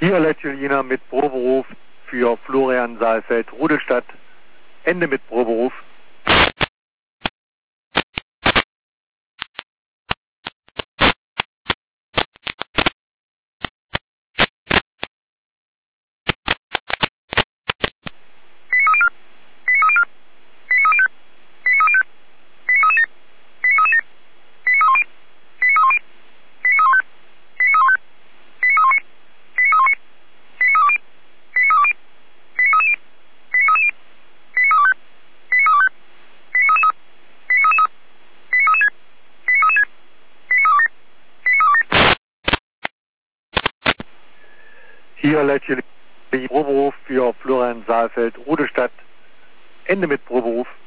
Hier Letscheliner mit Proberuf für Florian Saalfeld, Rudelstadt. Ende mit Proberuf. Hier Letscheliner Proberuf für Florian Saalfeld, Rudelstadt. Ende mit Proberuf.